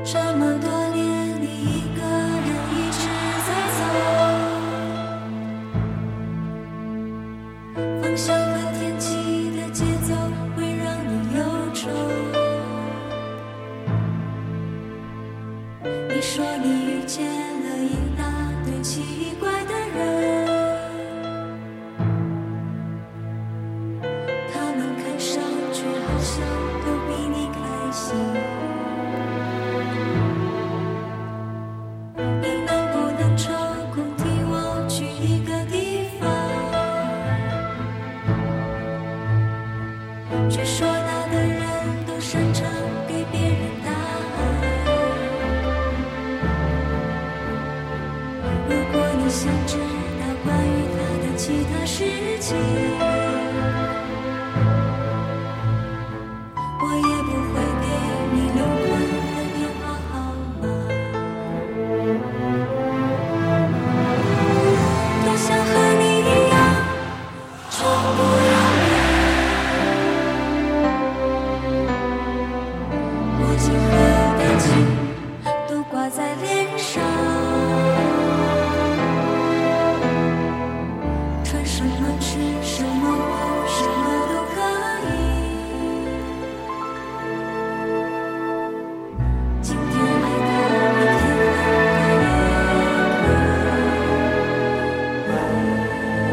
这么多年，你一个人一直在走，方向和天气的节奏会让你忧愁。你说你遇见了一大堆奇怪的人，他们看上去好像都比你开心。你能不能抽空替我去一个地方？据说那的人都擅长给别人答案。如果你想知道关于他的其他事情，我也不会给你留他的电话号码。多想和你一样，从不容易。墨镜和表情都挂在脸上，穿什么吃什么玩什么都可以。今天爱他，明天恨他也可以。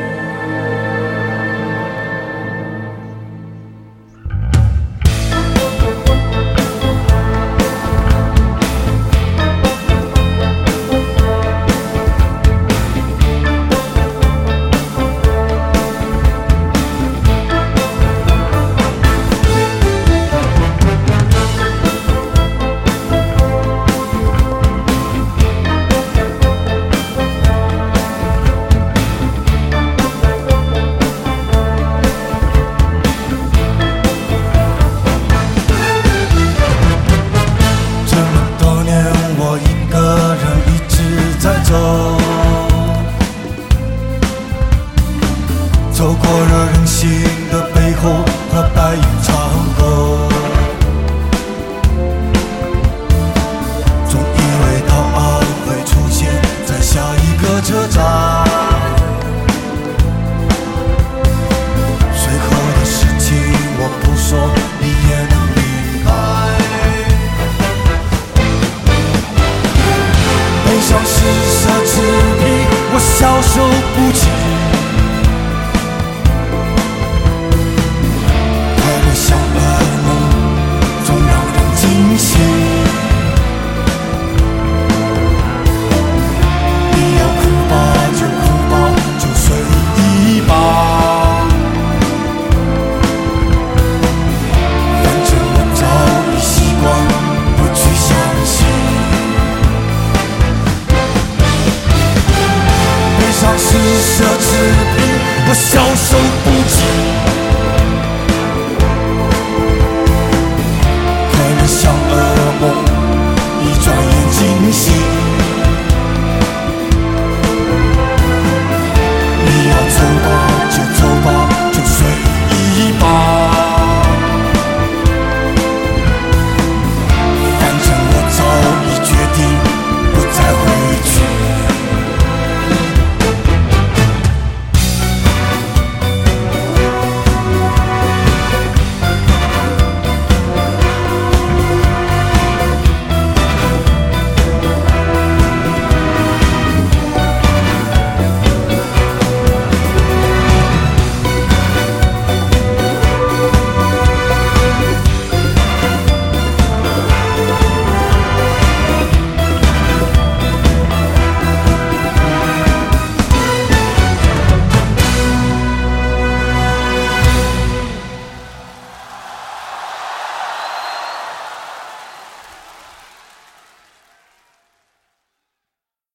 这么多年，我一个人一直在走，走过了人性的背后和白云长沟，总以为答案会出现在下一个车站，随后的事情我不说，你也能明白。悲伤是奢侈品，我消受不起。快乐像噩梦，总让人惊醒。你要哭吧就哭吧，就睡一吧。反正我早已习惯不去相信。悲伤是奢侈